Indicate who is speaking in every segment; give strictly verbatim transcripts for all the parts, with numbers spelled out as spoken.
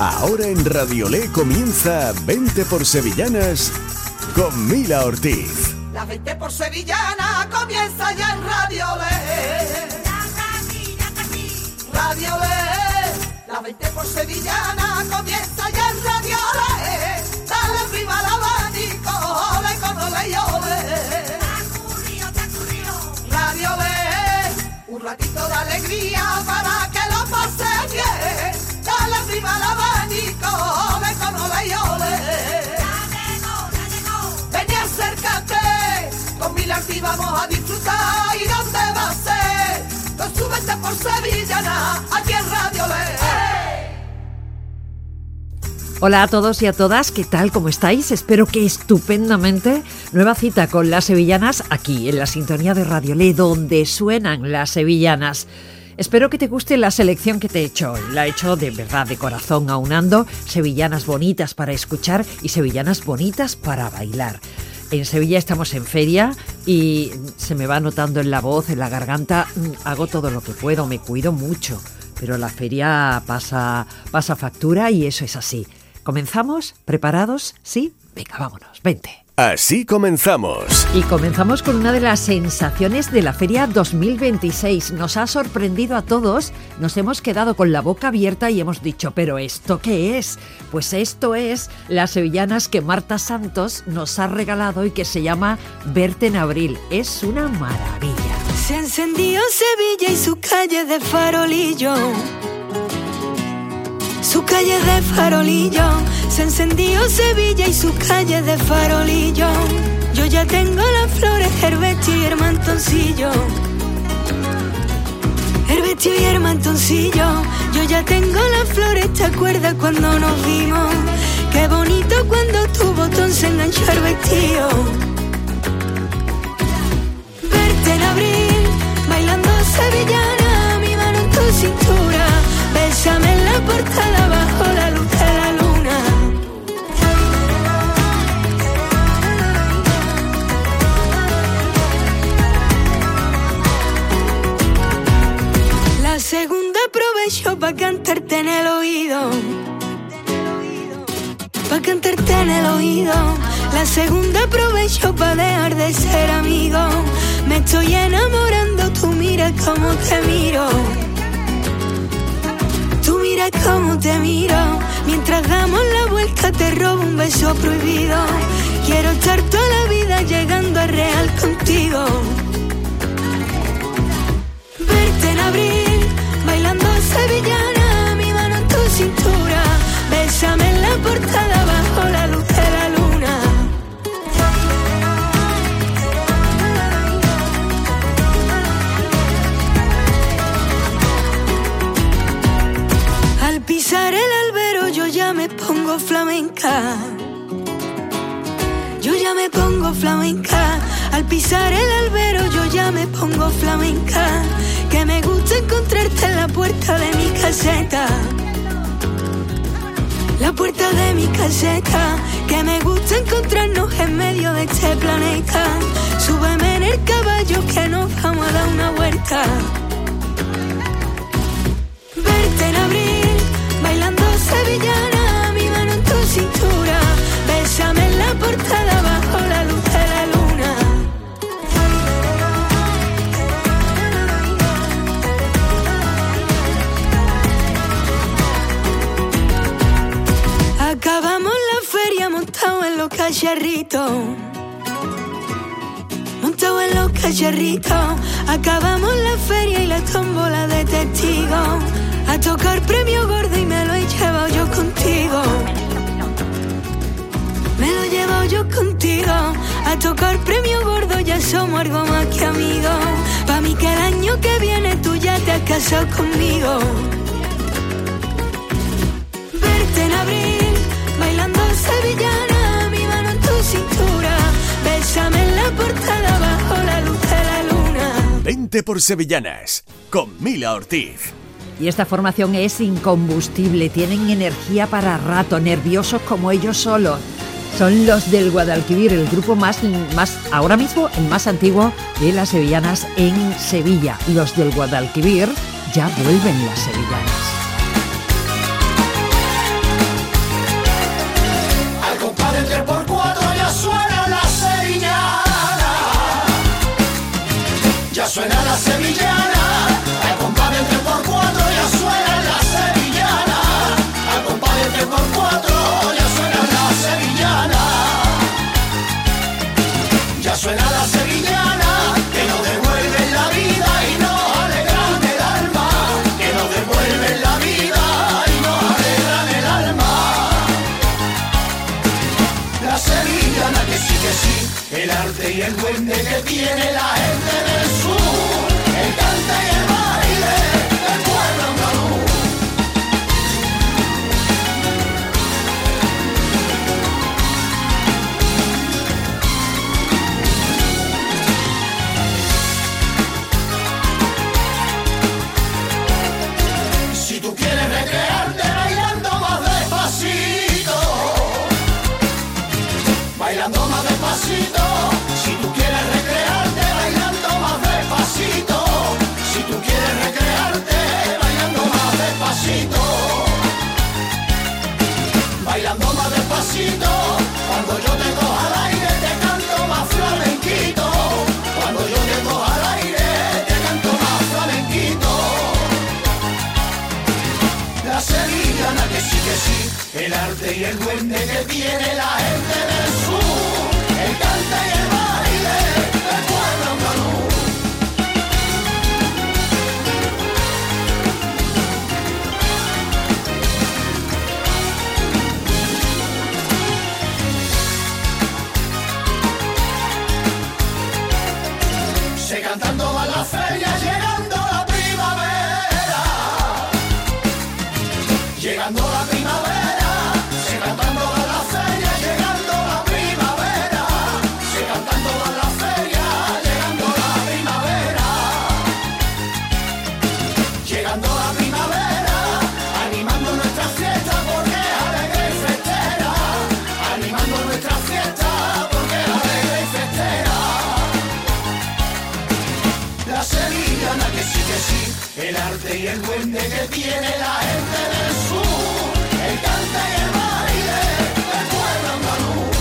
Speaker 1: Ahora en Radiolé comienza veinte por Sevillanas con Mila Ortiz.
Speaker 2: La veinte por Sevillana comienza ya en Radiolé. Radiolé. La veinte por Sevillana comienza ya en Radiolé. Dale arriba al abanico, ole con ole y ole. Radiolé. Un ratito de alegría para que lo pases bien. Dale arriba al abanico, ole con ole y ole. Ven y acércate, con Mila Ortiz vamos a disfrutar. ¿Y dónde va a ser? Con su veinte por Sevillana, aquí en Radiolé.
Speaker 3: Hola a todos y a todas, ¿qué tal? ¿Cómo estáis? Espero que estupendamente. Nueva cita con las sevillanas aquí, en la sintonía de Radiolé, donde suenan las sevillanas. Espero que te guste la selección que te he hecho hoy. La he hecho de verdad, de corazón, aunando sevillanas bonitas para escuchar y sevillanas bonitas para bailar. En Sevilla estamos en feria y se me va notando en la voz, en la garganta. Hago todo lo que puedo, me cuido mucho, pero la feria pasa, pasa factura y eso es así. ¿Comenzamos? ¿Preparados? ¿Sí? Venga, vámonos, vente.
Speaker 1: Así comenzamos.
Speaker 3: Y comenzamos con una de las sensaciones de la Feria dos mil veintiséis. Nos ha sorprendido a todos, nos hemos quedado con la boca abierta y hemos dicho, ¿pero esto qué es? Pues esto es las sevillanas que Marta Santos nos ha regalado y que se llama Verte en Abril. Es una maravilla.
Speaker 4: Se encendió Sevilla y su calle de farolillo. Su calle de farolillo, se encendió Sevilla y su calle de farolillo. Yo ya tengo las flores, el vestido y el mantoncillo. El vestido y el mantoncillo. Yo ya tengo las flores, ¿te acuerdas cuando nos vimos? Qué bonito cuando tu botón se enganchó al vestido. Verte en abril, bailando sevillana, mi mano en tu cintura. Bésame en la portada bajo la luz de la luna. La segunda aprovecho pa' cantarte en el oído. Pa' cantarte en el oído. La segunda aprovecho pa' dejar de ser amigo. Me estoy enamorando, tú mira cómo te miro. Mira cómo te miro, mientras damos la vuelta te robo un beso prohibido. Quiero estar toda la vida llegando a real contigo. Verte en abril, bailando sevillana, mi mano en tu cintura. Bésame en la portada bajo la luz de la luna. Al pisar el albero yo ya me pongo flamenca. Yo ya me pongo flamenca. Al pisar el albero yo ya me pongo flamenca. Que me gusta encontrarte en la puerta de mi caseta. La puerta de mi caseta. Que me gusta encontrarnos en medio de este planeta. Súbeme en el caballo que nos vamos a dar una vuelta. Verte en abril, bailando sevillana, mi mano en tu cintura. Bésame en la portada bajo la luz de la luna. Acabamos la feria montado en los cacharritos. Montado en los cacharritos. Acabamos la feria y la tómbola de testigos. A tocar premio gordo y me lo he llevado yo contigo. Me lo he llevado yo contigo. A tocar premio gordo ya somos algo más que amigos. Pa' mí que el año que viene tú ya te has casado conmigo. Verte en abril, bailando sevillana, mi mano en tu cintura. Bésame en la portada bajo la luz de la luna.
Speaker 1: veinte por Sevillanas con Mila Ortiz.
Speaker 3: Y esta formación es incombustible, tienen energía para rato, nerviosos como ellos solos. Son los del Guadalquivir, el grupo más, más, ahora mismo, el más antiguo de las sevillanas en Sevilla. Los del Guadalquivir, ya vuelven las sevillanas.
Speaker 5: suena la sevillana, al compás del tres por cuatro ya suena la sevillana, al compás del tres por cuatro ya suena la sevillana, ya suena la sevillana, que nos devuelve la vida y nos alegran el alma, que nos devuelve la vida y nos alegran el alma. La sevillana que sí que sí, el arte y el duende que tiene la gente del sur, el cante y el baile del pueblo andaluz. Si tú quieres recrearte bailando más despacito, bailando más despacito, si tú quieres recrearte bailando más despacito, si tú quieres recrearte bailando más despacito, bailando más despacito, cuando yo te coja al aire te canto más flamenquito, cuando yo te coja al aire te canto más flamenquito. La sevillana que sí que sí, el arte y el duende que tiene la gente del sur, el cante y el baile del pueblo andaluz. Se cantando a la feria llegando la primavera, llegando la primavera, se cantando a la feria llegando la primavera, se cantando a la feria llegando la primavera, llegando la primavera, animando nuestra fiesta porque es alegre y festera, animando nuestra fiesta porque es alegre y festera. La sevillana que sí que sí, el arte y el duende que tiene la gente del sur, el cante y el baile del pueblo andaluz.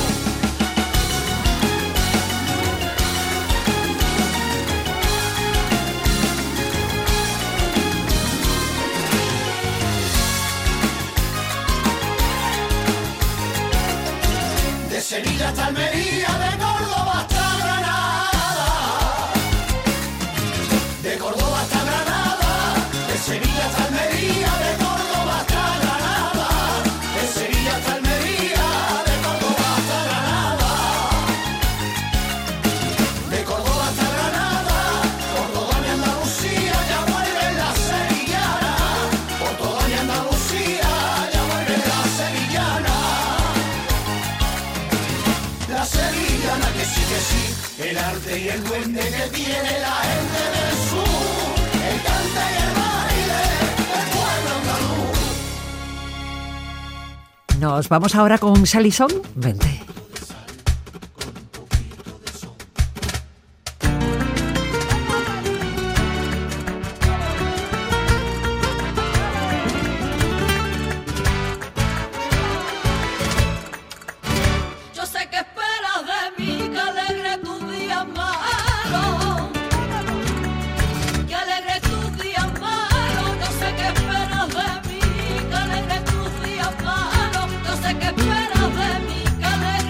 Speaker 5: De Sevilla hasta Almería, de Córdoba hasta Granada, de Córdoba hasta Granada, de Sevilla hasta Almería, de Córdoba hasta Granada, de Sevilla hasta Almería, de Córdoba hasta Granada, de Córdoba hasta Granada, por toda mi Andalucía ya vuelve la sevillana, por toda mi Andalucía ya vuelve la sevillana. La sevillana que sí que sí, el arte y el duende que tiene la gente del sur, el cante y el baile del pueblo andaluz.
Speaker 3: Nos vamos ahora con Salison. Vente.
Speaker 2: Yo sé que esperas de mí que alegre tus días malos, que alegre tus días malos. Yo sé que esperas de mí que alegre tus días malos. Yo sé que esperas de mí que alegre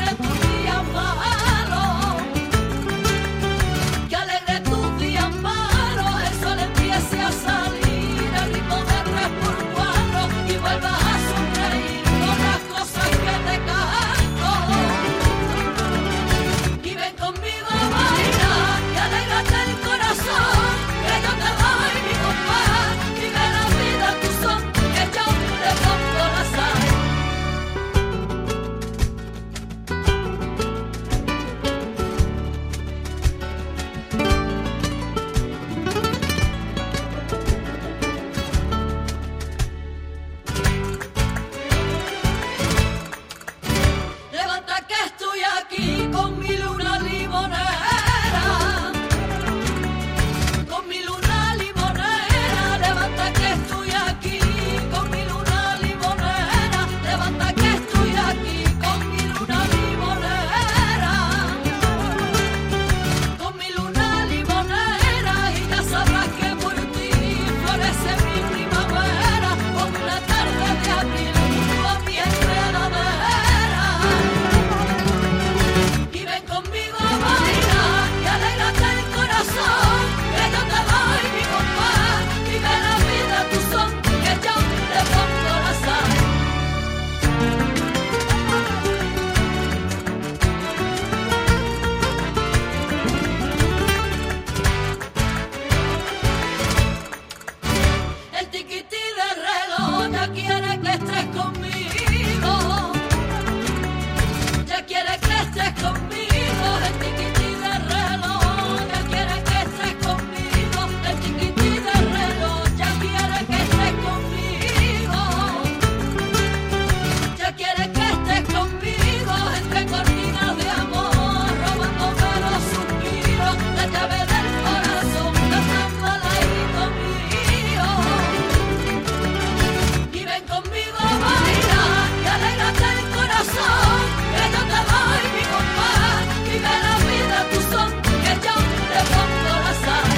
Speaker 2: ya quiere que estés conmigo, ya quiere que estés conmigo, el tiquití de reloj, ya quiere que estés conmigo, el tiquití de reloj, ya quiere que estés conmigo, ya quiere que estés conmigo, entre cortinas de amor, robándome los suspiros, la llave del corazón, cantando al ladito mío. Y ven conmigo a bailar, y alégrate el corazón, que yo te doy mi compás, vive la vida a tu son, que yo te pongo la sal.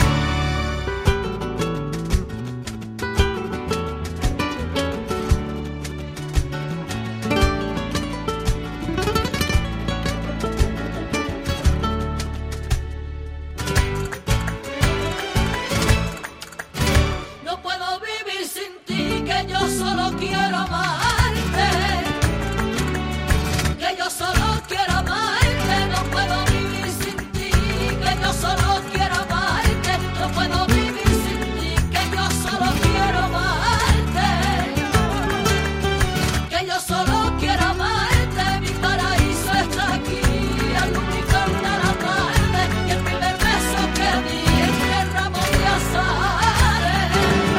Speaker 2: No puedo vivir sin ti, que yo solo quiero amarte, que yo solo quiero amarte, no puedo vivir sin ti, que yo solo quiero amarte, no puedo vivir sin ti, que yo solo quiero amarte, que yo solo quiero amarte, mi paraíso está aquí, al lubricar de la tarde, y el primer beso que di entre ramos de azares.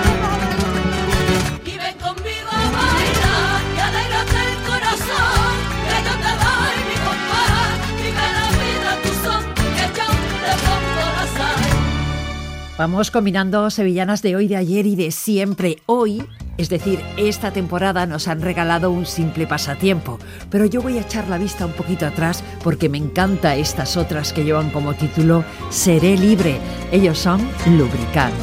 Speaker 2: Y ven conmigo a bailar, y alégrate el corazón, que yo te doy mi compás, vive la vida a tu son, que yo te pongo la sal.
Speaker 3: Vamos combinando sevillanas de hoy, de ayer y de siempre. Hoy, es decir, esta temporada nos han regalado un simple pasatiempo, pero yo voy a echar la vista un poquito atrás porque me encanta estas otras que llevan como título Seré libre. Ellos son Lubricant.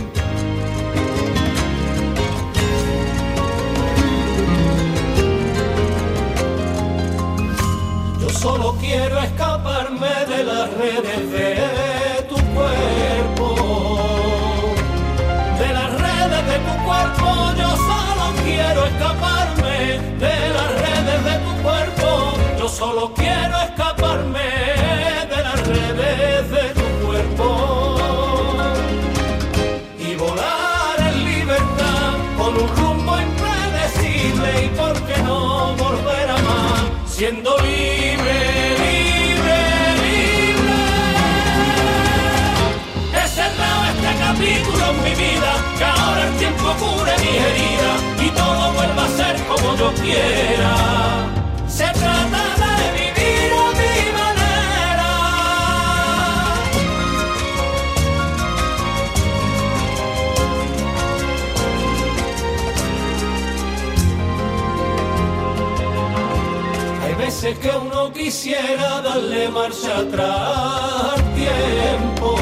Speaker 6: Yo solo quiero escaparme de las redes de tu cuerpo, de las redes de tu cuerpo. Yo solo quiero escaparme de las redes de tu cuerpo. Yo solo quiero escaparme de las redes de tu cuerpo y volar en libertad con un rumbo impredecible. Y por qué no volver a amar siendo libre, libre, libre. He cerrado este capítulo en mi vida, que ahora el tiempo cure mi herida y todo vuelva a ser como yo quiera. Se trata de vivir a mi manera. Hay veces que uno quisiera darle marcha atrás al tiempo,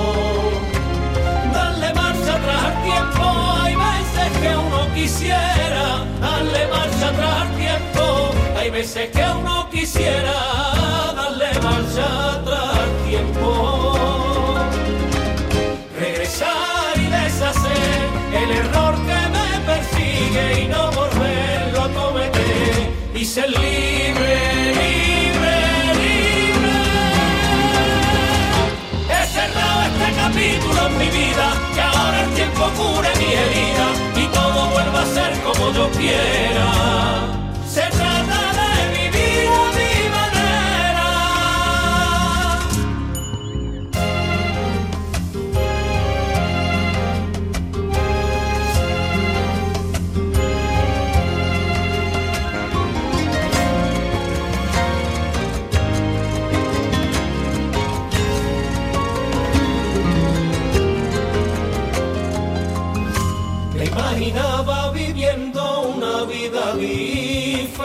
Speaker 6: darle marcha atrás al tiempo. Hay veces que uno quisiera darle marcha atrás al tiempo. Hay veces que uno quisiera darle marcha atrás al tiempo. Regresar y deshacer el error que me persigue y no volverlo a cometer y ser libre, libre, libre. He cerrado este capítulo en mi vida, que ahora el tiempo cure mi herida y todo vuelva a ser como yo quiera. Se trata de vivir a mi manera. Me imaginaba viviendo una vida diferente,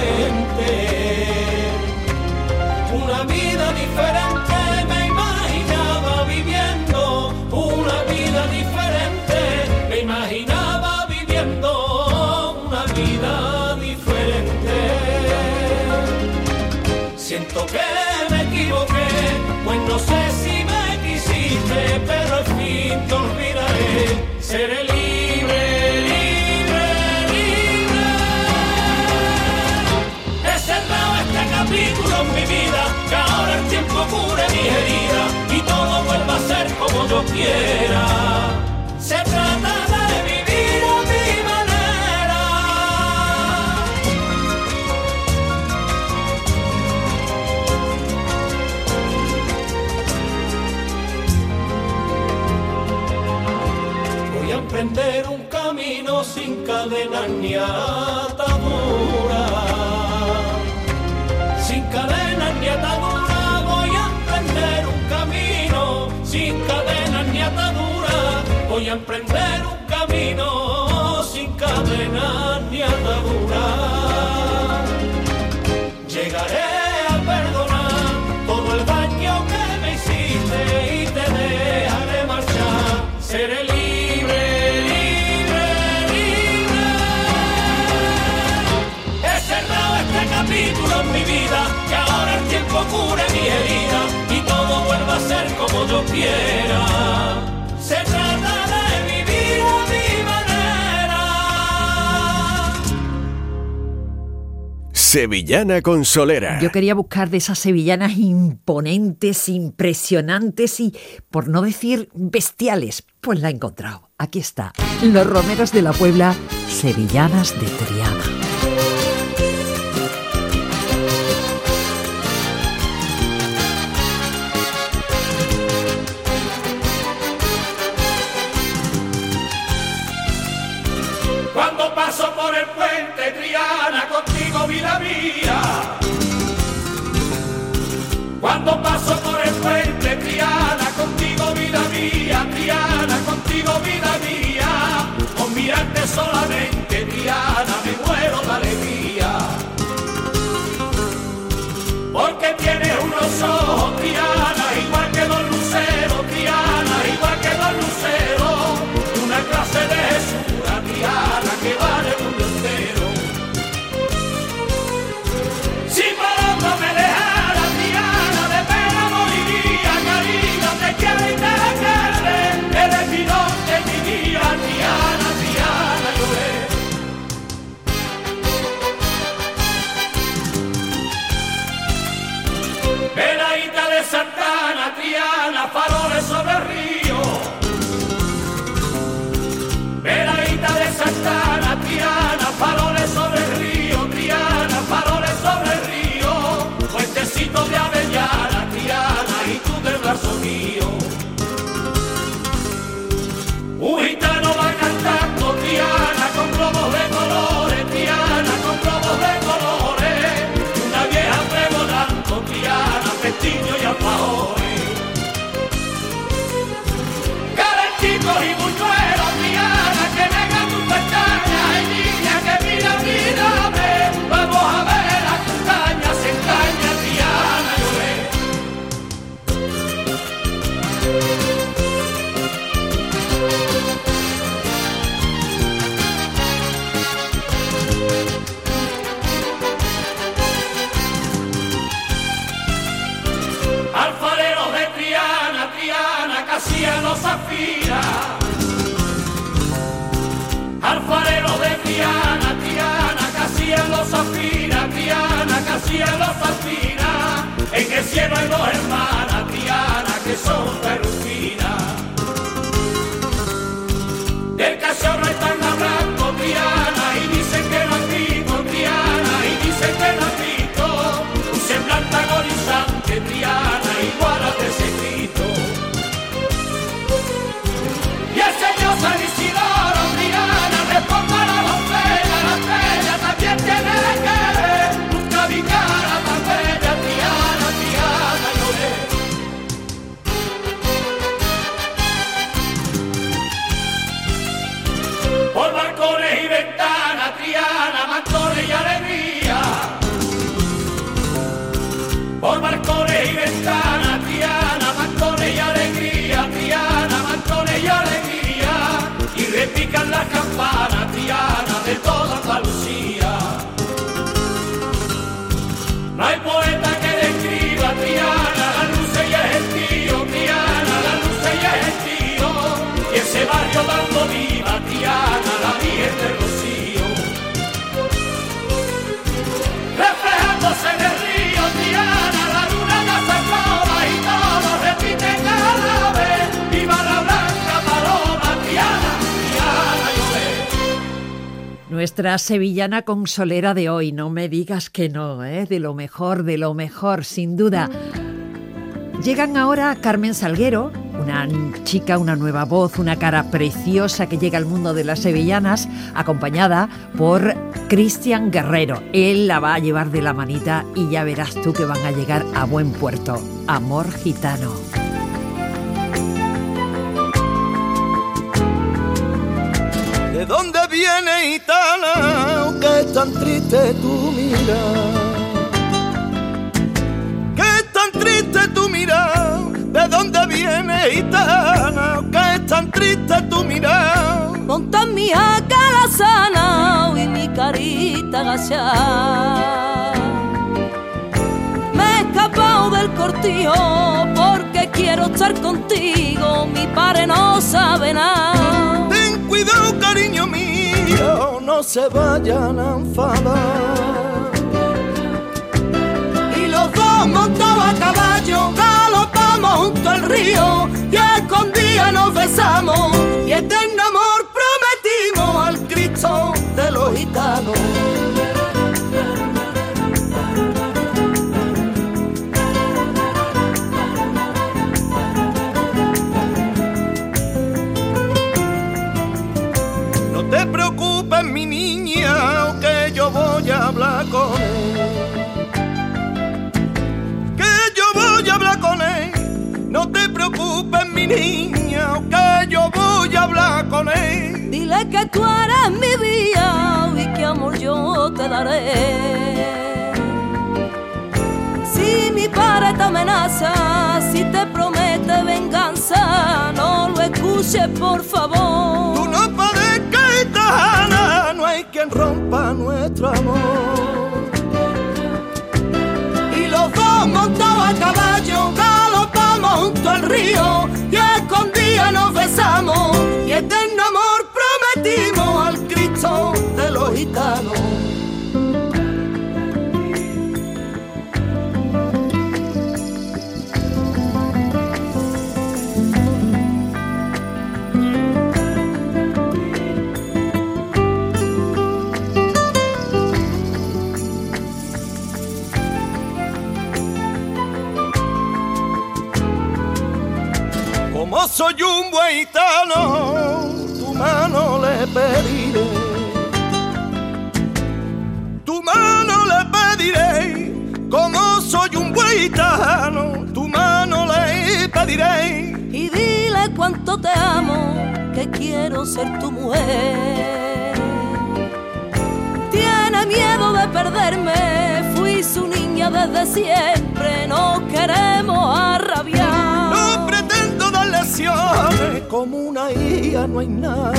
Speaker 6: una vida diferente. Me imaginaba viviendo una vida diferente. Me imaginaba viviendo una vida diferente. Siento que me equivoqué, pues no sé si me quisiste, pero al fin te olvidaré. Seré libre, libre, libre. He cerrado este capítulo en mi vida, que ahora el tiempo cure mi herida y todo vuelva a ser como yo quiera. Se trata de vivir a mi manera. ni atadura. Sin cadenas ni atadura voy a emprender un camino. Sin cadenas ni atadura voy a emprender un camino. Sin cadenas ni atadura. Llegaré a perdonar todo el daño que me hiciste y te dejaré marchar. Seré libre, libre, libre. He cerrado este capítulo en mi vida, que ahora el tiempo cure mi herida y todo vuelva a ser como yo quiera. Se trata de vivir a mi manera.
Speaker 1: Sevillana con Solera.
Speaker 3: Yo quería buscar de esas sevillanas imponentes, impresionantes y, por no decir bestiales, pues la he encontrado. Aquí está, Los Romeros de la Puebla, Sevillanas de Triana.
Speaker 6: Cuando paso por el puente Triana, contigo vida mía. Cuando paso por el puente Triana, contigo vida mía. Triana, contigo vida mía. Con mirarte solamente Triana me muero de alegría. Porque tienes unos ojos Triana, igual que dos luceros Triana, igual que dos luceros. Una clase de Jesús Triana, que vale el mundo entero. Si Paloma me dejara Triana, de pena moriría. Cariño, te quiero y te quiero. Eres mi norte y mi vida. Triana, Triana, lloré. Veladita de Santana, Triana, faroles sobre el río. Veladita de Santana, Triana, faroles sobre el río. Triana, faroles sobre el río. Puentecito de Avellana, Triana, y tú del brazo mío. Un gitano va cantando, Triana, con globos de colores. Triana, con globos de colores. Una vieja pregonando, Triana, pestiño y alfajores. Calentitos y buñuelos, Triana, que vengan tus pestañas. Ay, niña, que mira, mírame. Vamos a ver las castañas, se engaña, Triana, lloré. Alfareros de Triana, Triana, Casiano, Zafira. Alfareros de Triana, Triana, Casiano, Zafira. Triana, Casiano, Zafira. En el cielo hay dos hermanas, Triana, que son perruquinas. Del cachorro están hablando, Triana, y dicen que no han visto, Triana, y dicen que no han visto. Un semblante agonizante, Triana, igual a ese Cristo. Y el Señor San Isidoro, Triana, responda a la botella, la bella también tiene que ver. Nunca vi cara tan bella, Triana, Triana, lloré. Por balcones y ventanas, Triana, mantones y alegría. Por balcones y ventanas, Triana, mantones y alegría. Triana, mantones y alegría. Y repican las campanas, Triana, de toda Andalucía. No hay poeta que describa, Triana, la luz y el gentío. Triana, la luz y el gentío. Y ese barrio dando viva, Triana, la Virgen del Rocío. Reflejándose en el río, Triana, la luna ya se acaba y todos repiten a la vez. Viva la blanca paloma, Triana, Triana, lloré.
Speaker 3: Nuestra sevillana consolera de hoy, no me digas que no, ¿eh? De lo mejor, de lo mejor, sin duda. Llegan ahora Carmen Salguero, Una chica, una nueva voz, una cara preciosa que llega al mundo de las sevillanas, acompañada por Cristian Guerrero. Él la va a llevar de la manita y ya verás tú que van a llegar a buen puerto. Amor gitano.
Speaker 7: ¿De dónde viene gitana? Que es tan triste tu mirada. Que es tan triste tu mirada. ¿De dónde viene gitana? Que es tan triste tu mirada.
Speaker 4: Monta mi jaca la sana y mi carita agachada. Me he escapado del cortijo porque quiero estar contigo. Mi padre no sabe nada.
Speaker 7: Ten cuidado, cariño mío, no se vayan a enfadar.
Speaker 4: Y los dos montados a caballo galopamos junto al río y a escondidas nos besamos y eterno amor prometimos al Cristo de los gitanos.
Speaker 7: No te preocupes, mi niña, que yo voy a hablar con él. Que yo voy a hablar con él. No te preocupes, mi niña, que yo voy a hablar con él.
Speaker 4: Dile que tú eres mi vida y que amor yo te daré. Si mi padre te amenaza, si te promete venganza, no lo escuches por favor.
Speaker 7: Tú no padezcas, gitana, no hay quien rompa nuestro amor.
Speaker 4: Y los dos montados a caballo galopamos junto al río y a escondidas nos besamos y eterno amor prometimos al Cristo de los gitanos.
Speaker 7: Como soy un buen gitano, tu mano le pediré. Tu mano le pediré. Como soy un buen gitano, tu mano le pediré.
Speaker 4: Y dile cuánto te amo, que quiero ser tu mujer. Tiene miedo de perderme, fui su niña desde siempre, no queremos arrabiar.
Speaker 7: No pretendo dar lesiones, como una hija no hay nada.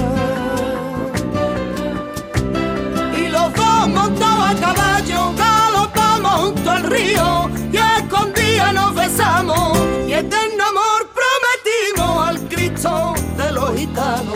Speaker 4: Y los dos montados a caballo galopamos junto al río y a escondidas nos besamos y eterno amor prometimos al Cristo de los gitanos.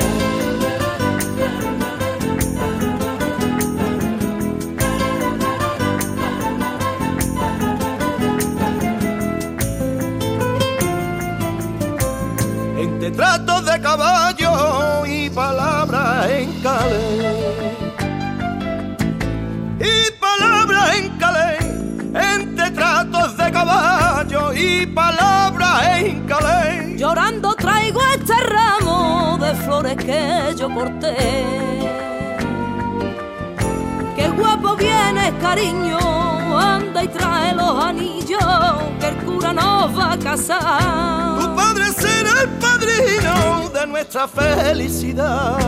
Speaker 7: Entre tratos de caballo y palabras en calé. Y palabras en calé. Entre tratos de caballo y palabras en calé.
Speaker 4: Llorando traigo este ramo de flores que yo corté. Qué guapo vienes, cariño, anda y trae los anillos, que el cura nos va a casar.
Speaker 7: Tu padre será el padrino de nuestra felicidad.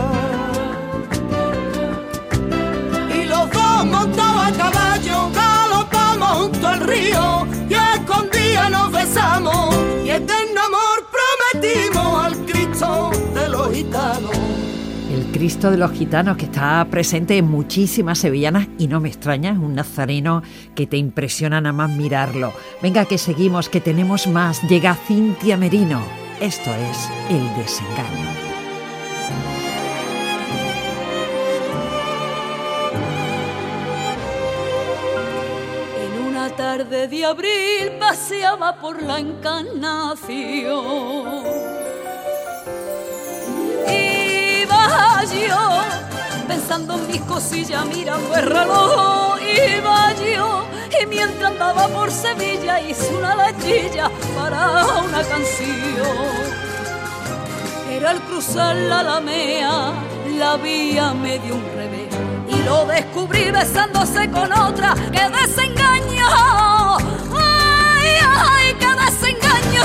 Speaker 4: Y los dos montados a caballo galopamos junto al río y a escondidas nos besamos y eterno amor prometimos al Cristo de los gitanos.
Speaker 3: El Cristo de los gitanos, que está presente en muchísimas sevillanas y no me extraña, es un nazareno que te impresiona nada más mirarlo. Venga, que seguimos, que tenemos más. Llega Cintia Merino. Esto es El Desengaño.
Speaker 2: En una tarde de abril paseaba por la Encarnación. Yo, pensando en mis cosillas, mirando el reloj, iba yo, y mientras andaba por Sevilla hice una lachilla para una canción.
Speaker 4: Pero al cruzar la Alamea, la vía me dio un revés y lo descubrí besándose con otra. ¡Qué desengaño! ¡Ay, ay, qué desengaño!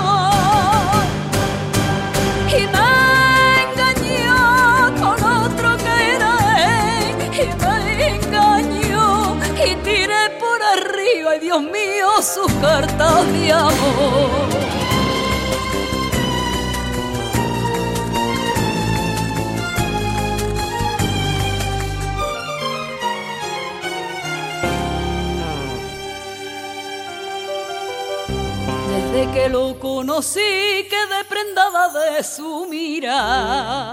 Speaker 4: Y me engañó con otro que era él, y me engañó y tiré por arriba, ay Dios mío, sus cartas de amor. Desde que lo conocí quedé prendada de su mirar.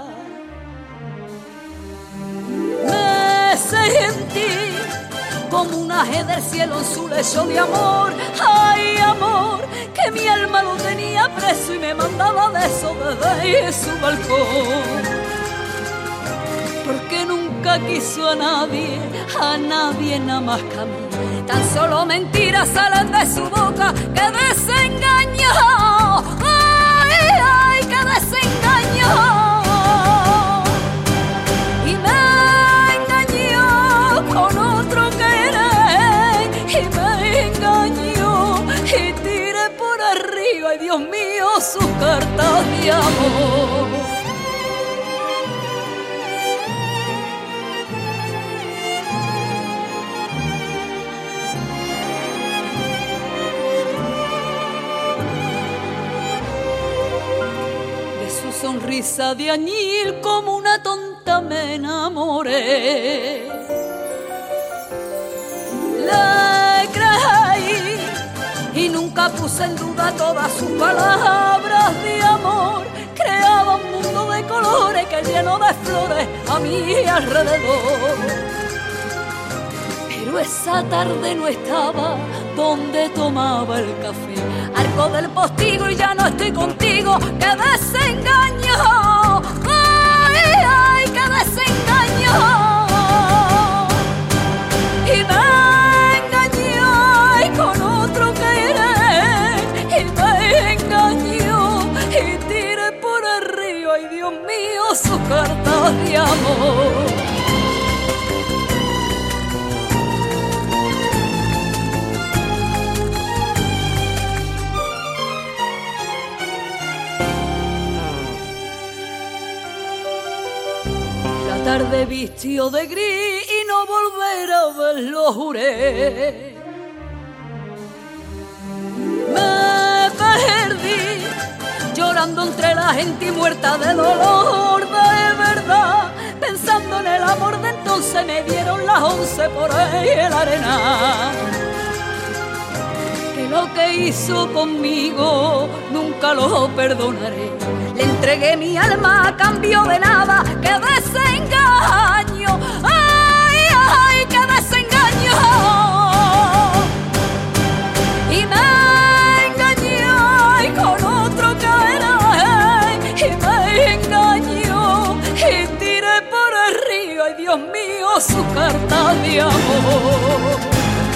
Speaker 4: Me sentí como un aje del cielo en su lecho de amor. Ay, amor, que mi alma lo tenía preso y me mandaba besos desde su balcón. Porque nunca quiso a nadie, a nadie nada más que a mí. Tan solo mentiras salen de su boca, que desengaño. Ay, ay, que desengaño. Y me engañó con otro que era él, y me engañó y tiré por arriba, ay Dios mío, sus cartas de amor. Sonrisa de añil como una tonta me enamoré. Le creí y nunca puse en duda todas sus palabras de amor. Creaba un mundo de colores que lleno de flores a mi alrededor. Pero esa tarde no estaba donde tomaba el café. Arco del postigo y ya no estoy contigo. ¡Qué desengaño! ¡Ay, ay, qué desengaño! Y me engañó y con otro que era él, y me engañó y tiré por arriba, ay Dios mío, sus cartas de amor. Tarde vistió de gris y no volver a verlo juré. Me perdí llorando entre la gente y muerta de dolor de verdad. Pensando en el amor de entonces me dieron las once por ahí en la arena. Que lo que hizo conmigo nunca lo perdonaré. Le entregué mi alma a cambio de nada. ¡Qué desengaño! ¡Ay, ay, qué desengaño! Y me engañó y con otro que era él, y me engañó y tiré por arriba, ay Dios mío, su carta de amor.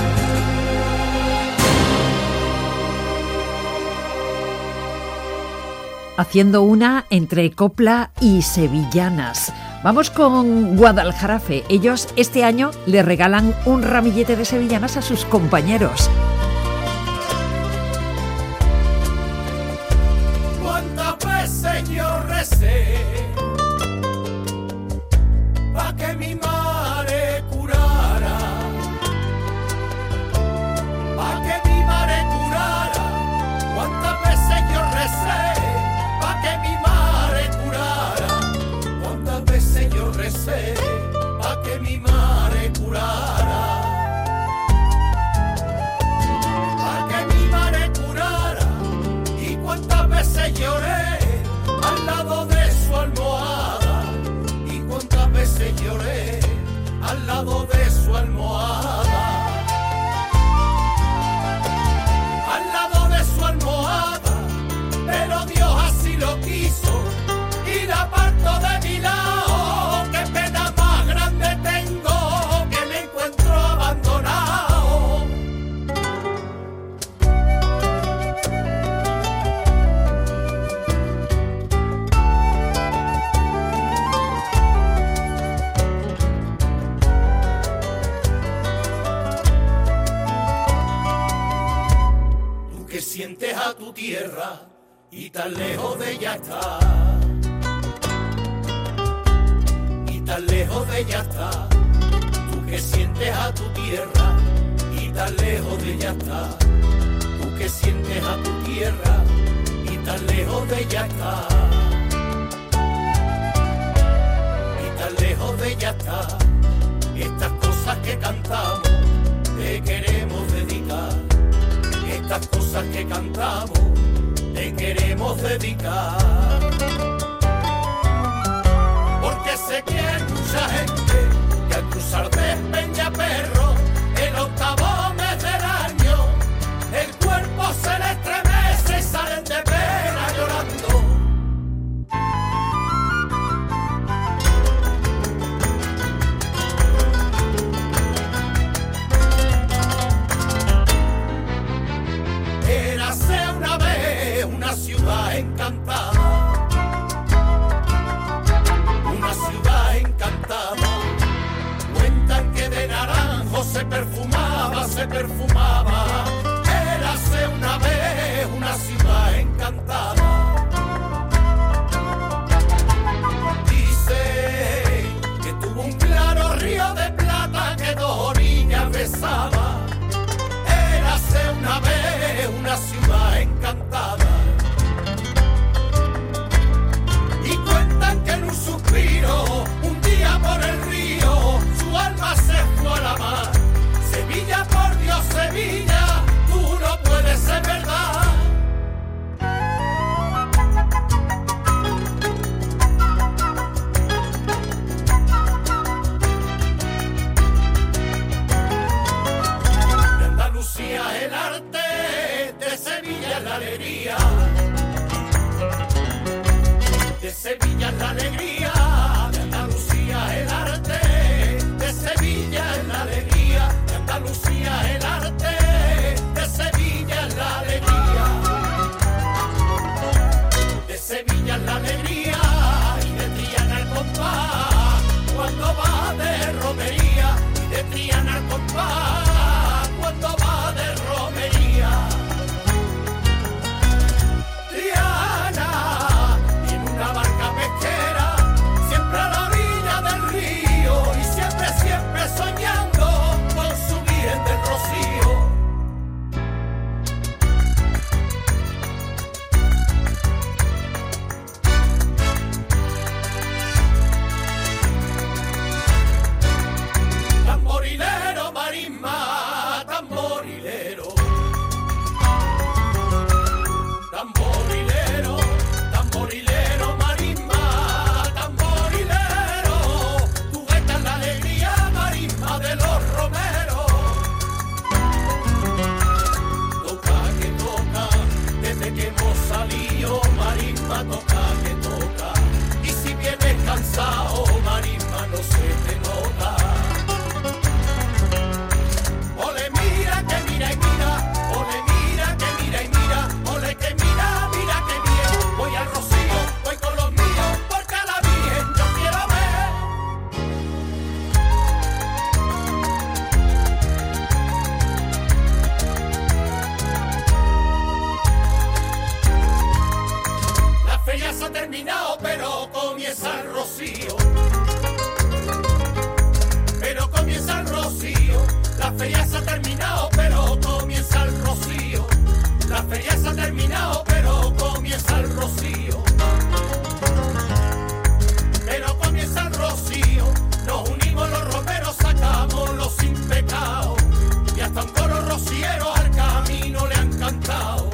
Speaker 3: Haciendo una entre copla y sevillanas. Vamos con Guadaljarafe. Ellos este año le regalan un ramillete de sevillanas a sus compañeros.
Speaker 6: ¿Cuántas veces yo recé pa' que mi madre curara? Pa' que mi madre curara. ¿Cuántas veces yo recé pa' que mi madre curara? ¿Cuántas veces yo recé pa' que mi madre curara? Pa' que mi madre curara. Y cuántas veces lloré al lado de su almohada. Y cuántas veces lloré al lado de su almohada. Al lado de su almohada. Pero Dios así lo quiso y la aparto de mi lado. Qué pena más grande tengo que me encuentro abandonado. a tu tierra y tan lejos de ella está. Y tan lejos de ella está. Tú que sientes a tu tierra y tan lejos de ella está. Tú que sientes a tu tierra y tan lejos de ella está. Y tan lejos de ella está. Estas cosas que cantamos te queremos dedicar. Estas cosas que cantamos te queremos dedicar. Porque sé que hay mucha gente que al cruzar de Peñaperro el octavo mes del año el cuerpo se le estremece y salen de pena llorando. Érase una vez una ciudad encantada, una ciudad encantada. Cuentan que de naranjo se perfumaba, se perfumaba. Érase una vez una ciudad encantada. Dice que tuvo un claro río de plata que dos orillas besaba. Érase una vez una ciudad encantada. Y cuentan que en un suspiro, un día por el río, su alma se fue a la mar. Sevilla, por Dios, Sevilla, tú no puedes ser verdad. De Andalucía el arte, de Sevilla la alegría. De Sevilla la alegría, de Andalucía el arte, de Sevilla es la alegría, de Andalucía el arte, de Sevilla es la alegría. De Sevilla es la alegría y de Triana el compás, cuando va de romería, y de Triana el compás, cuando va de romería. Triana tiene una barca pesquera, siempre a la orilla del río, y siempre, siempre soñando con subir en del Rocío. Tamborilero, marisma, tamborilero. Tamborilero, tamborilero, marisma, tamborilero. Tú ves la alegría, marisma de los romeros. Toca que toca, desde que hemos salido, marisma, toca que toca. Y si vienes cansado, marisma, no se te nota. Ole, mira que mira y mira, ole, mira que mira y mira, ole, que mira, mira que bien. Voy al Rocío, voy con los míos, porque a la Virgen yo quiero ver. La feria se ha terminado, pero comienza el Rocío. Pero comienza el Rocío. La feria se ha terminado, pero comienza el Rocío. La feria se ha terminado, pero comienza el Rocío. Pero comienza el Rocío. Nos unimos los romeros, sacamos los sin pecado. Y hasta un coro rociero al camino le han cantado.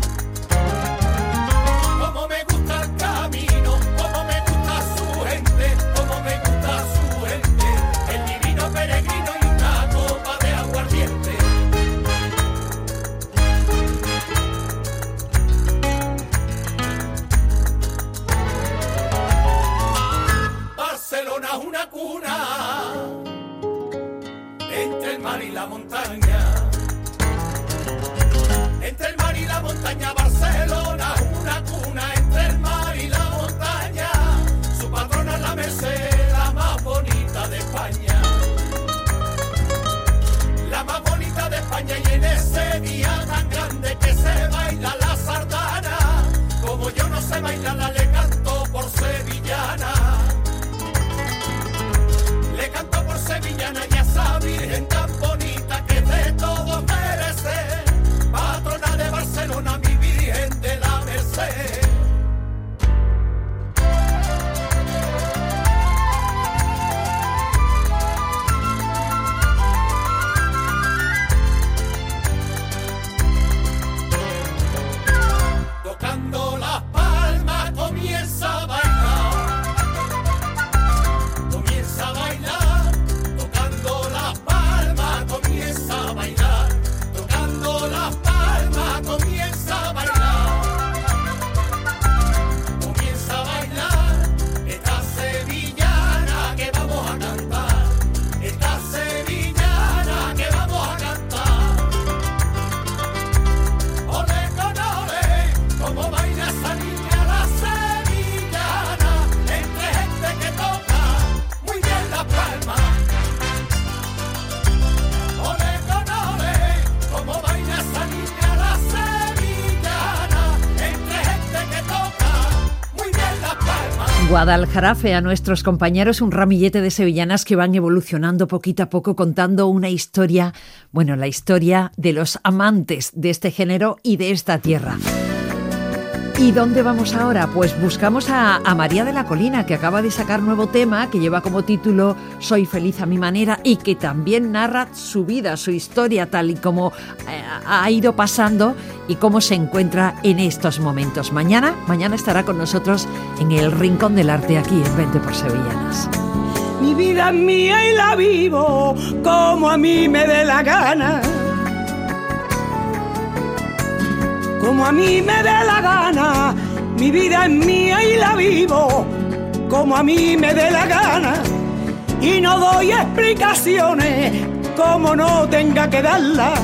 Speaker 6: Como me gusta el camino, como me gusta su gente, como me gusta su gente. El divino peregrino y una copa de aguardiente. Barcelona es una cuna entre el mar y la montaña. Entre el mar y la montaña, Barcelona es una cuna entre el mar y la montaña. Su patrona es la Merced, la más bonita de España. La más bonita de España, y en ese día tan grande que se baila la
Speaker 3: Guadalajarafe, a nuestros compañeros un ramillete de sevillanas que van evolucionando poquito a poco, contando una historia, bueno, la historia de los amantes de este género y de esta tierra. ¿Y dónde vamos ahora? Pues buscamos a, a María de la Colina, que acaba de sacar nuevo tema, que lleva como título Soy feliz a mi manera, y que también narra su vida, su historia, tal y como eh, ha ido pasando y cómo se encuentra en estos momentos. Mañana, mañana estará con nosotros en el Rincón del Arte, aquí en Vente por Sevillanas.
Speaker 8: Mi vida es mía y la vivo como a mí me dé la gana. Como a mí me dé la gana, mi vida es mía y la vivo como a mí me dé la gana. Y no doy explicaciones como no tenga que darlas.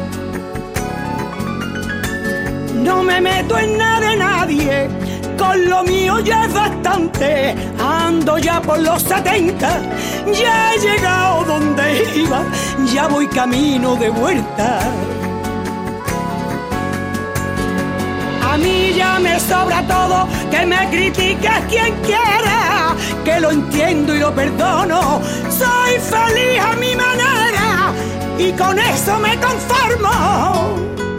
Speaker 8: No me meto en nada de nadie, con lo mío ya es bastante. Ando ya por los setenta, ya he llegado donde iba, ya voy camino de vuelta. A mí ya me sobra todo, que me critiques quien quiera, que lo entiendo y lo perdono. Soy feliz a mi manera y con eso me conformo.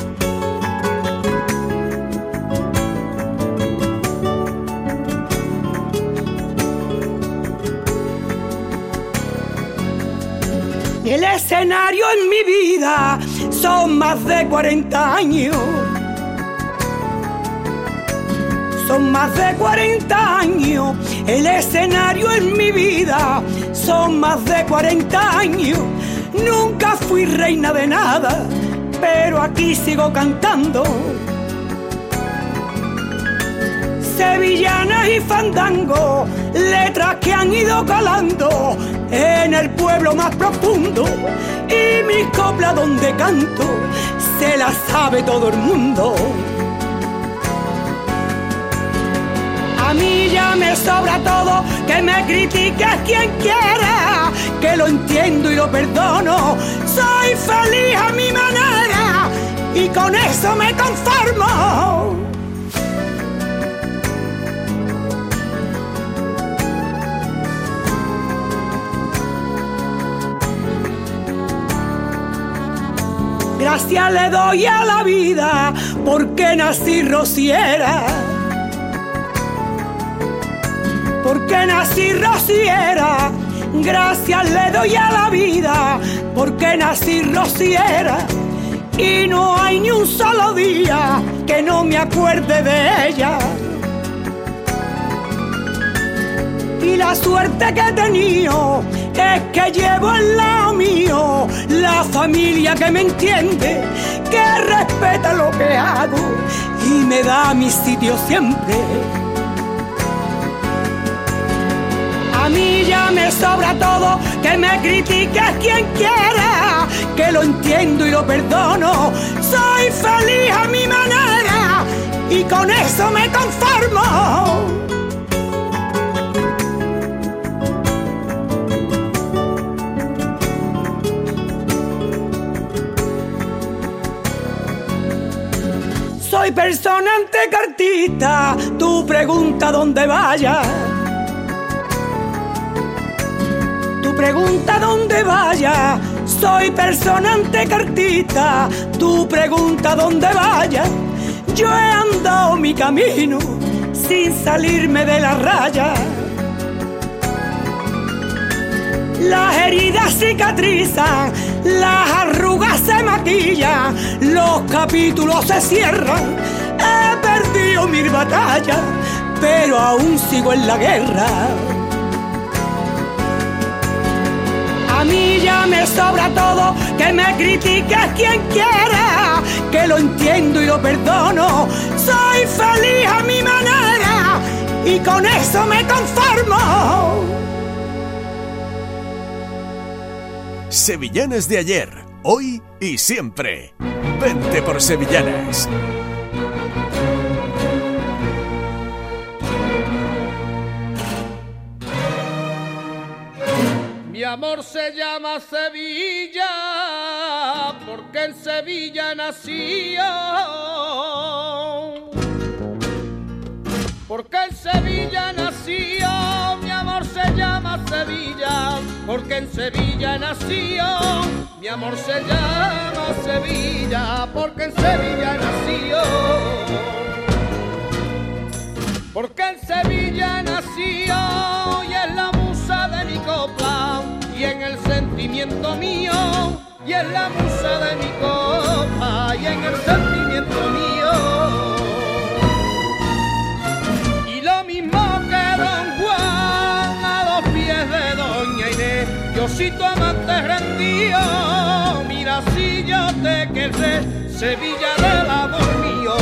Speaker 8: El escenario en mi vida son más de cuarenta años. Son más de cuarenta años, el escenario en mi vida, son más de cuarenta años. Nunca fui reina de nada, pero aquí sigo cantando. Sevillanas y fandango, letras que han ido calando en el pueblo más profundo. Y mis coplas donde canto, se las sabe todo el mundo. A mí ya me sobra todo, que me critiques quien quiera, que lo entiendo y lo perdono. Soy feliz a mi manera y con eso me conformo. Gracias le doy a la vida porque nací rociera. Porque nací rociera, gracias le doy a la vida, porque nací rociera. Y no hay ni un solo día que no me acuerde de ella. Y la suerte que he tenido es que llevo al lado mío la familia que me entiende, que respeta lo que hago y me da mi sitio siempre. A mí ya me sobra todo, que me critiques quien quiera, que lo entiendo y lo perdono. Soy feliz a mi manera y con eso me conformo. Soy personante cartita, tú pregunta dónde vaya. Pregunta dónde vaya, soy personante cartita, tú pregunta dónde vaya. Yo he andado mi camino sin salirme de la raya. Las heridas cicatrizan, las arrugas se maquillan, los capítulos se cierran. He perdido mil batallas, pero aún sigo en la guerra. A mí ya me sobra todo, que me critiques quien quiera, que lo entiendo y lo perdono. Soy feliz a mi manera y con eso me conformo.
Speaker 1: Sevillanas de ayer, hoy y siempre. Vente por Sevillanas.
Speaker 6: Mi amor se llama Sevilla, porque en Sevilla nació. Porque en Sevilla nació
Speaker 7: se llama Sevilla, porque en Sevilla nació. Mi amor se llama Sevilla, porque en Sevilla nació. Porque en Sevilla nació y es la musa de mi copla, y en el sentimiento mío, y es la musa de mi copla, y en el sentimiento mío. Y lo mismo que Don Juan a los pies de Doña Inés, yo soy tu amante rendido, mira si yo te querré, Sevilla del amor mío.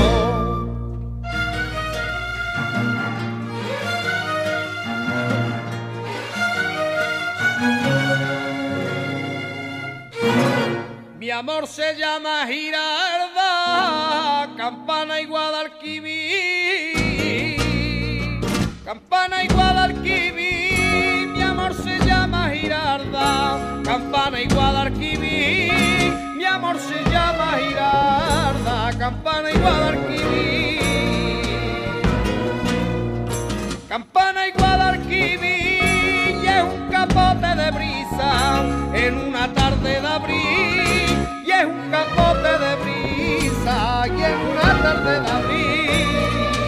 Speaker 7: Mi amor se llama Giralda, Campana y Guadalquivir, Campana y Guadalquivir. Mi amor se llama Giralda, Campana y Guadalquivir. Mi amor se llama Giralda, Campana y Guadalquivir. Campana y Guadalquivir, y es un capote de brisa en una tarde de abril, y es un capote de brisa y en una tarde de abril.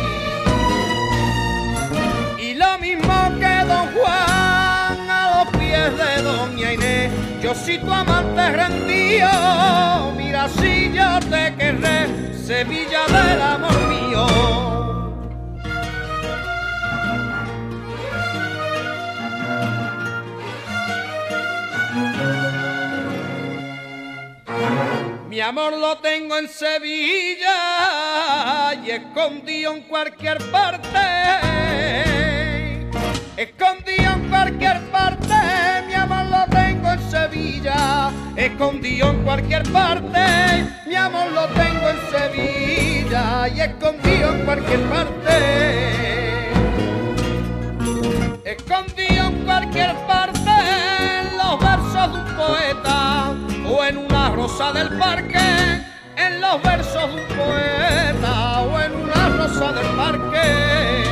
Speaker 7: Y lo mismo que Don Juan a los pies de Doña Inés, yo soy tu amante rendido, mira si yo te querré, Sevilla del amor mío. Mi amor lo tengo en Sevilla y escondido en cualquier parte, escondido en cualquier parte. Mi amor lo tengo en Sevilla, escondido en cualquier parte. Mi amor lo tengo en Sevilla y escondido en cualquier parte, escondido en cualquier parte, en los versos de un poeta o en una rosa del parque, en los versos de un poeta o en una rosa del parque.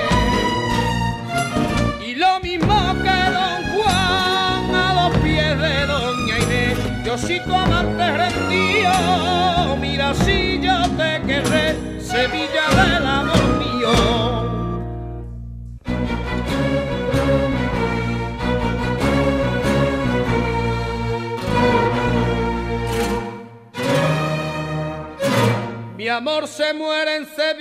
Speaker 7: Y lo mismo que Don Juan a los pies de Doña Inés, yo soy tu amante rendido, mira si yo te querré, Sevilla del amor mío. Mi amor se muere en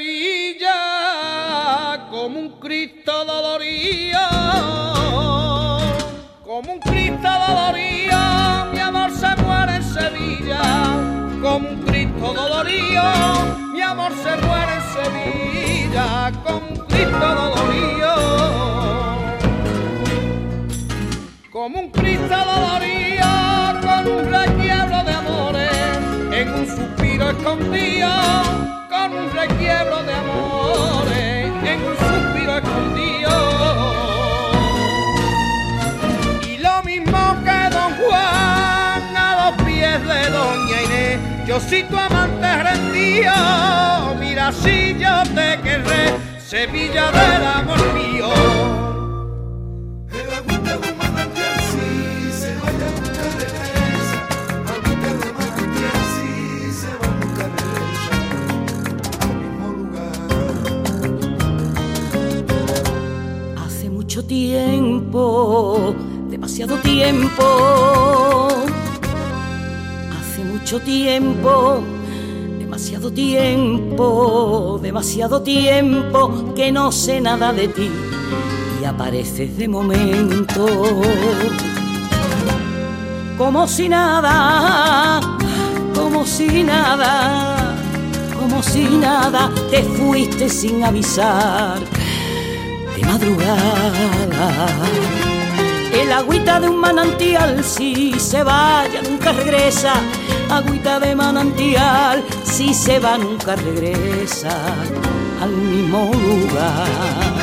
Speaker 7: Sevilla como un Cristo dolorido, como un Cristo dolorido. Mi amor se muere en Sevilla como un Cristo dolorido. Mi amor se muere en Sevilla como un Cristo dolorido, como un Cristo dolorido, con un requiebro de amores en un suspiro escondido, con un requiebro de amores en un suspiro escondido. Y lo mismo que Don Juan a los pies de Doña Inés, yo soy tu amante rendido, mira si yo te querré, Sevilla del amor mío.
Speaker 4: Tiempo, demasiado tiempo, hace mucho tiempo, demasiado tiempo, demasiado tiempo que no sé nada de ti y apareces de momento, como si nada, como si nada, como si nada, te fuiste sin avisar. De madrugada, el agüita de un manantial, si se vaya nunca regresa. Agüita de manantial, si se va nunca regresa al mismo lugar.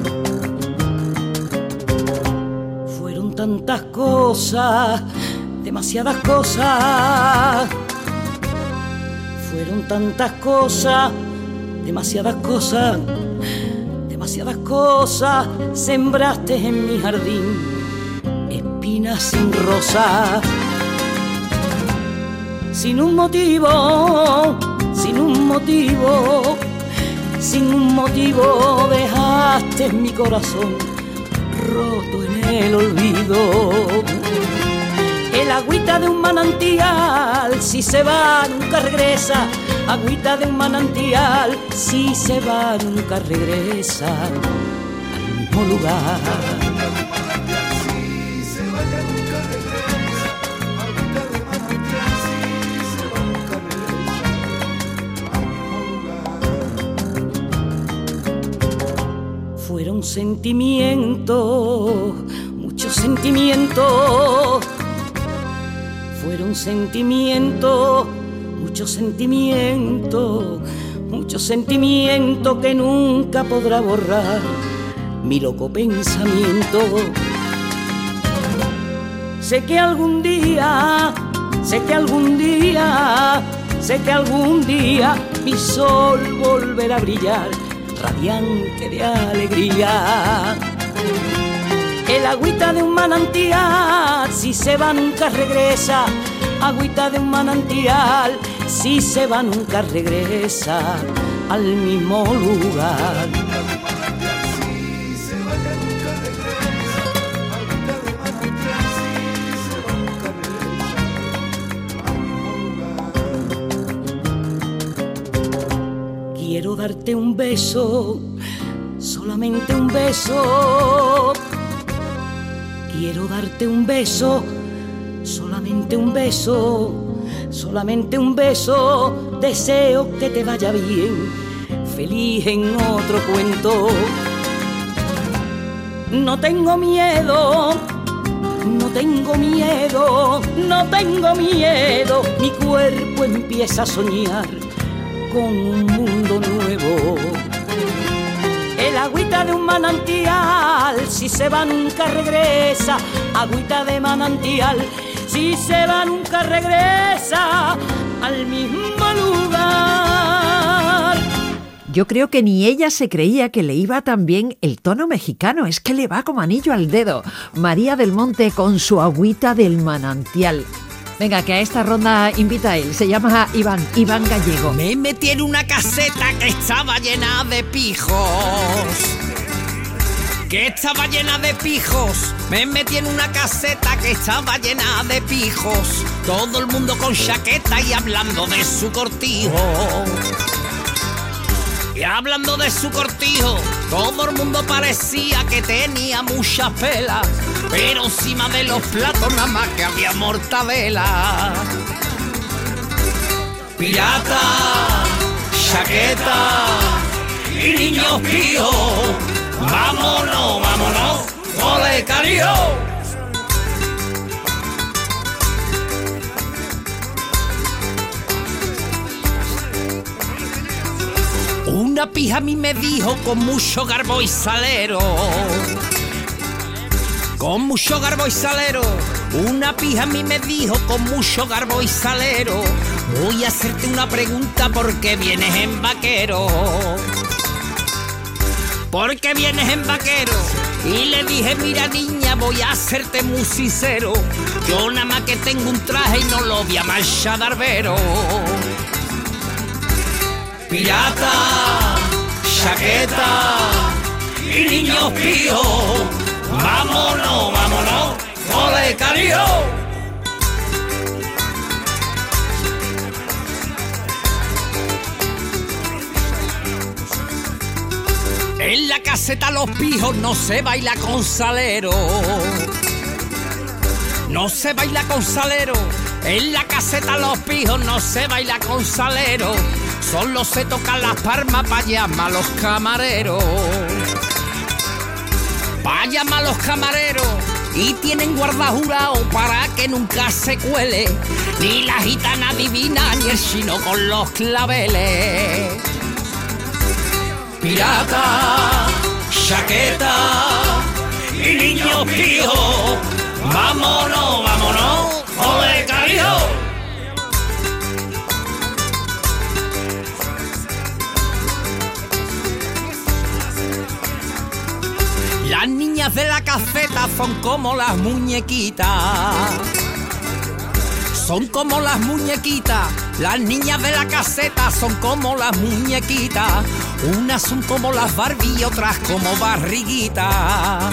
Speaker 4: Fueron tantas cosas
Speaker 8: demasiadas cosas, fueron tantas cosas, demasiadas cosas, demasiadas cosas, sembraste en mi jardín espinas sin rosas. Sin un motivo, sin un motivo, sin un motivo dejaste mi corazón roto en el olvido. El agüita de un manantial, si se va nunca regresa. Agüita de un manantial, si se va nunca regresa al mismo lugar. Fueron sentimientos, muchos sentimientos. Fueron sentimientos, muchos sentimientos, muchos sentimientos que nunca podrá borrar mi loco pensamiento. Sé que algún día, sé que algún día, sé que algún día mi sol volverá a brillar, radiante de alegría. El agüita de un manantial, si se va nunca regresa. Agüita de un manantial, si se va nunca regresa al mismo lugar. Quiero darte un beso, solamente un beso. Quiero darte un beso, solamente un beso, solamente un beso. Deseo que te vaya bien, feliz en otro cuento. No tengo miedo, no tengo miedo, no tengo miedo. Mi cuerpo empieza a soñar con un mundo nuevo. El agüita de un manantial, si se va nunca regresa. Agüita de manantial, si se va nunca regresa al mismo lugar.
Speaker 3: Yo creo que ni ella se creía que le iba tan bien el tono mexicano. Es que le va como anillo al dedo. María del Monte con su agüita del manantial. Venga, que a esta ronda invita a él. Se llama Iván, Iván Gallego.
Speaker 9: Me metí en una caseta que estaba llena de pijos. Que estaba llena de pijos. Me metí en una caseta que estaba llena de pijos. Todo el mundo con chaqueta y hablando de su cortijo. Y hablando de su cortijo, todo el mundo parecía que tenía muchas pelas, pero encima de los platos nada más que había mortadela. Pirata, chaqueta y niños píos, vámonos, vámonos, ole cariño. Una pija a mí me dijo con mucho garbo y salero, con mucho garbo y salero. Una pija a mí me dijo con mucho garbo y salero, voy a hacerte una pregunta porque vienes en vaquero. Porque vienes en vaquero. Y le dije, mira niña, voy a hacerte muy sincero, yo nada más que tengo un traje y no lo voy a manchar de arbero. Pirata, chaqueta y niños píos, vámonos, vámonos, ole cariño. En la caseta Los Pijos no se baila con salero, no se baila con salero. En la caseta Los Pijos no se baila con salero, solo se tocan las palmas pa' llamar a los camareros, pa' llamar a los camareros. Y tienen guardajurado para que nunca se cuele ni la gitana divina ni el chino con los claveles. Pirata, chaqueta y niños píos, vámonos, vámonos,
Speaker 6: ole carijo.
Speaker 9: Las niñas de la caseta son como las muñequitas. Son como las muñequitas. Las niñas de la caseta son como las muñequitas. Unas son como las Barbie y otras como barriguitas.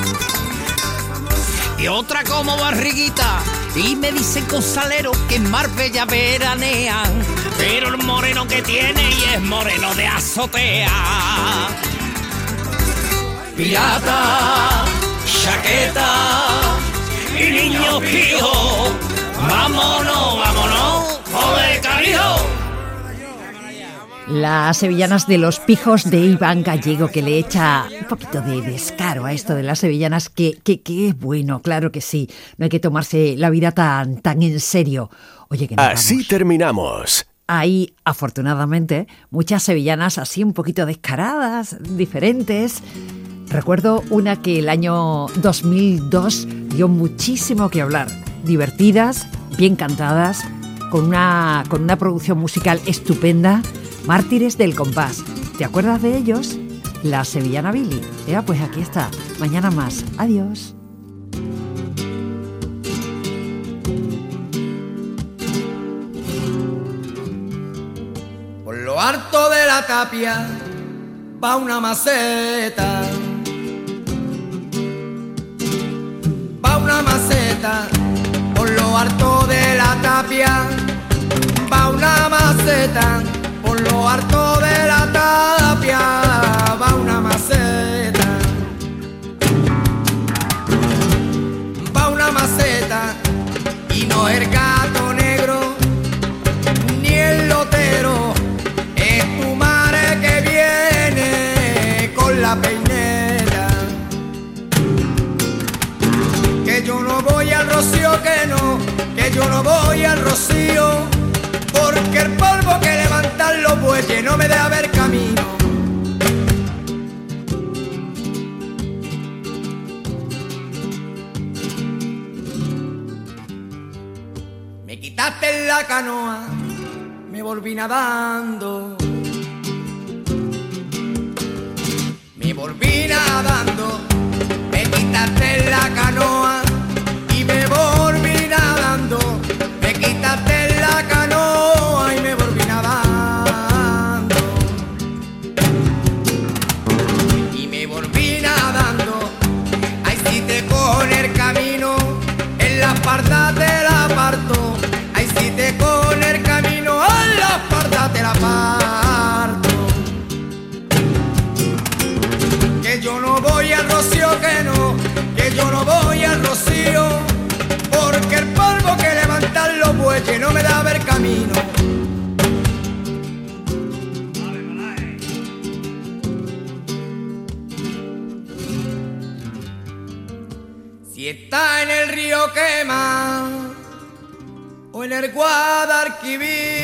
Speaker 9: Y otra como barriguita. Y me dicen costaleros que en Marbella veranean. Pero el moreno que tiene y es moreno de azotea. Pirata, chaqueta y niños pijos. Vámonos, vámonos, ole carijo.
Speaker 3: Las sevillanas de los pijos de Iván Gallego, que le echa un poquito de descaro a esto de las sevillanas, que, que, que es bueno, claro que sí. No hay que tomarse la vida tan, tan en serio. Oye, que nos
Speaker 1: Así
Speaker 3: vamos.
Speaker 1: terminamos.
Speaker 3: Hay, afortunadamente, muchas sevillanas así un poquito descaradas, diferentes. Recuerdo una que el año dos mil dos dio muchísimo que hablar. Divertidas, bien cantadas, con una, con una producción musical estupenda. Mártires del compás. ¿Te acuerdas de ellos? La sevillana Billy. Ya, pues aquí está. Mañana más. Adiós.
Speaker 7: Por lo alto de la tapia va una maceta. Va una maceta. Por lo alto de la tapia va una maceta. Por lo alto de la tapia va una maceta. Va una maceta y no el gato negro ni el lotero. Es tu madre que viene con la peineta. Que yo no voy al rocío, que no, que yo no voy al rocío. Porque el polvo que levantan los bueyes no me deja ver camino. Me quitaste la canoa, me volví nadando. Me volví nadando, me quitaste la canoa y me volví nadando. Me quitaste la canoa y me volví nadando. Y me volví nadando. Ay, si te cojo en el camino, en la espalda te la parto. Ay, si te cojo en el camino, en la espalda te la parto. Que yo no voy al rocío, que no, que yo no voy al rocío. Porque el polvo que levantan los bueyes no me da ver camino. Si está en el río Quema o en el Guadalquivir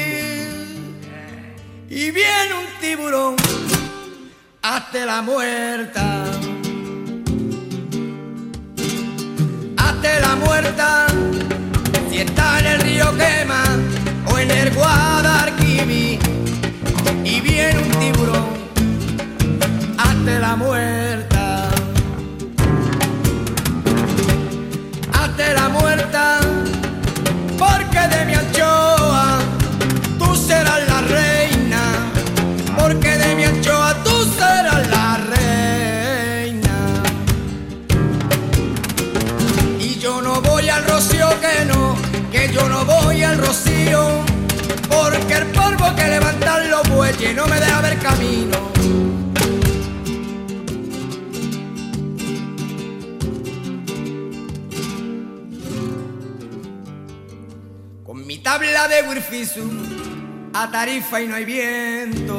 Speaker 7: y viene un tiburón, hazte la muerta. Hazte la muerta. Si está en el río Quema o en el Guadalquivir y viene un tiburón, hazte la muerta. Hazte la muerta. Porque de mi anchoa tú serás la reina. Porque de mi anchoa tú serás la reina. Y yo no voy al rocío, que no, que yo no voy al rocío. Porque el polvo que levantan los bueyes no me deja ver camino. Con mi tabla de Wirfisu a Tarifa y no hay viento.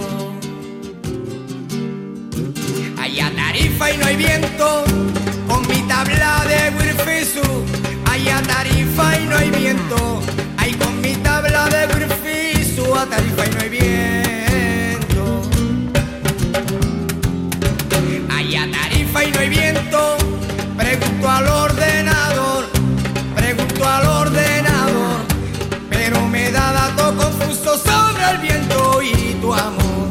Speaker 7: Ay, a Tarifa y no hay viento. Con mi tabla de Wirfisu, ay, a Tarifa y no hay viento. Ay, con mi tabla de Wirfisu a Tarifa y no hay viento. Ay, a Tarifa y no hay viento. Pregunto al ordenador, pregunto al ordenador.
Speaker 10: relato confuso sobre el viento y tu amor.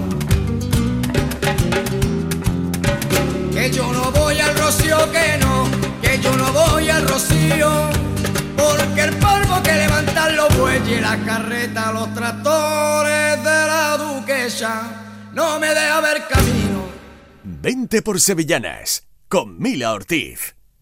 Speaker 10: Que yo no voy al rocío, que no, que yo no voy al rocío, porque el polvo que levantan los bueyes, la carreta, los tractores de la duquesa no me deja ver camino.
Speaker 1: Vente por Sevillanas con Mila Ortiz.